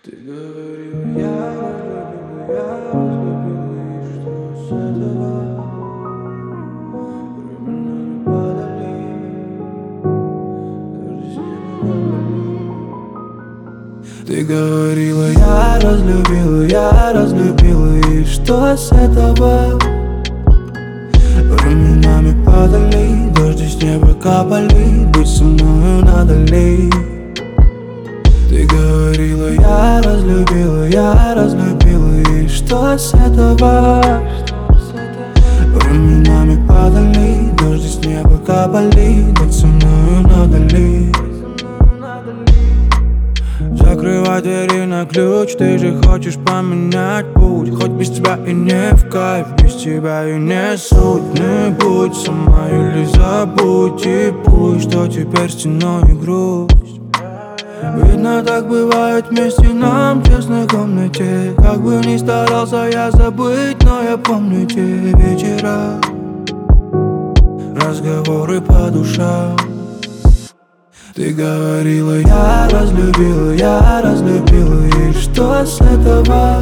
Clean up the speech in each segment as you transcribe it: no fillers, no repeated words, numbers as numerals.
Ты говорила, я разлюбила, и что с этого? Временами падали, дожди с неба капали. Ты говорила, я разлюбила, и что с этого? Временами падали, дожди с неба капали, быть со мною надо ли? Ты говорила, я разлюбила, и что с этого? Временами падали, дожди с неба капали, быть со мною надо ли? Закрывай двери на ключ, ты же хочешь поменять путь. Хоть без тебя и не в кайф, без тебя и не суть. Не будь сама или забудь, и пусть, что теперь стеной и грусть. Видно, так бывает вместе нам в тесной комнате. Как бы ни старался я забыть, но я помню те вечера, разговоры по душам. Ты говорила, я разлюбила, и что с этого?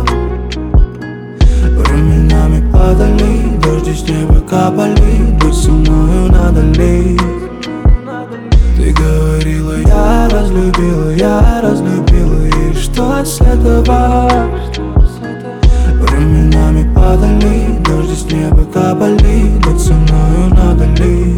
Временами падали, дожди с неба капали, быть со мною надо ли? Ты говорила, я разлюбила, и что с этого? Временами падали, дожди с неба капали, быть со мною надо ли?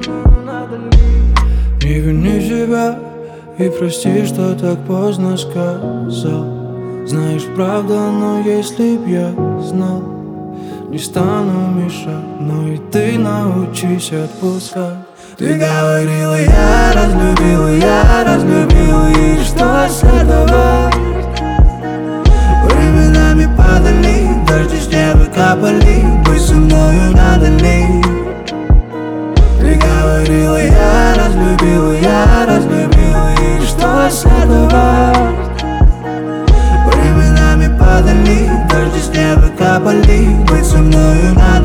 Не вини себя и прости, что так поздно сказал. Знаешь, правда, но если б я знал, не стану мешать, но и ты научись отпускать. Ты говорила, я разлюбила, и что с этого? Временами падали, дожди с неба капали, быть со мною надо ли? Ты говорила, я разлюбила, и что с этого? Временами падали, дожди с неба капали, быть со мною надо